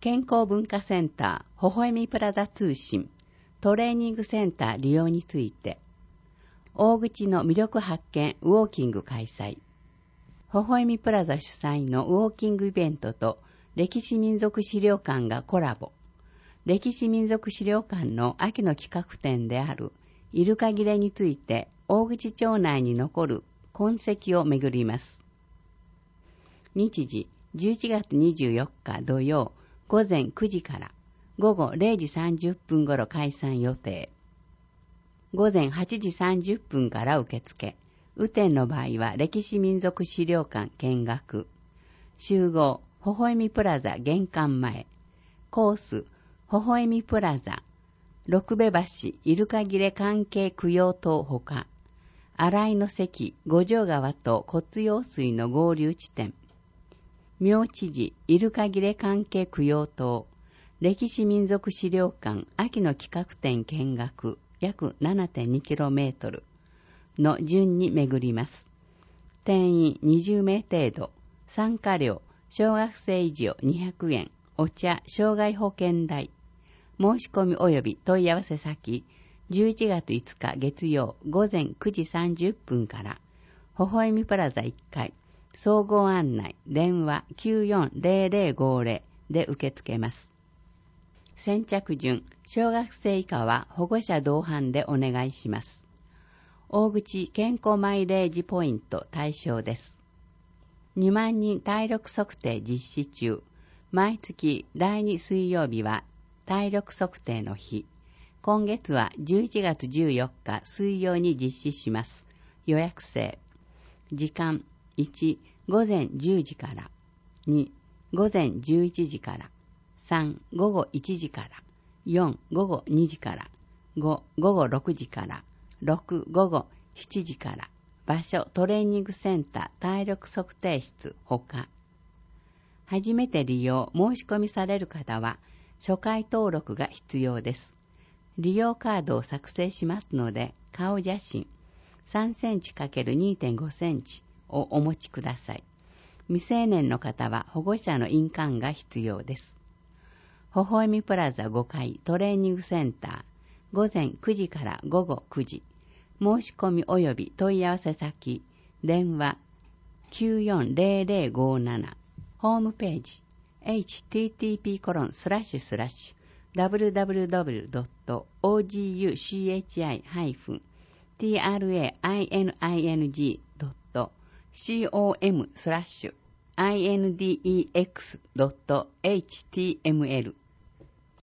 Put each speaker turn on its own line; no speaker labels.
健康文化センター、微笑みプラザ通信、トレーニングセンター利用について、大口の魅力発見ウォーキング開催。微笑みプラザ主催のウォーキングイベントと歴史民族資料館がコラボ。歴史民族資料館の秋の企画展であるイルカ切れについて大口町内に残る痕跡を巡ります。日時11月24日土曜午前9時から午後0時30分頃開催予定。午前8時30分から受付。雨天の場合は歴史民族資料館見学。集合、微笑みプラザ玄関前。コース、微笑みプラザ。六部橋、イルカ切れ関係供養塔ほか。洗いの関、五条川と骨用水の合流地点。明知寺、イルカ切れ関係供養塔。歴史民族資料館秋の企画展見学。約 7.2km の順に巡ります。定員20名程度、参加料、小学生以上200円、お茶、障害保険代、申し込み及び問い合わせ先、11月5日月曜午前9時30分から、微笑みプラザ1階、総合案内、電話 940050 で受け付けます。先着順、小学生以下は保護者同伴でお願いします。大口健康マイレージポイント対象です。2万人体力測定実施中。毎月第2水曜日は体力測定の日。今月は11月14日水曜に実施します。予約制。時間1、午前10時から。2、午前11時から。3、午後1時から。4、午後2時から。5、午後6時から。6、午後7時から。場所、トレーニングセンター、体力測定室、ほか。初めて利用、申し込みされる方は、初回登録が必要です。利用カードを作成しますので、顔写真、3センチ ×2.5 センチをお持ちください。未成年の方は保護者の印鑑が必要です。微笑みプラザ5階トレーニングセンター、午前9時から午後9時。申し込み及び問い合わせ先、電話 940057。ホームページ、http://www.oguchining.com/index.html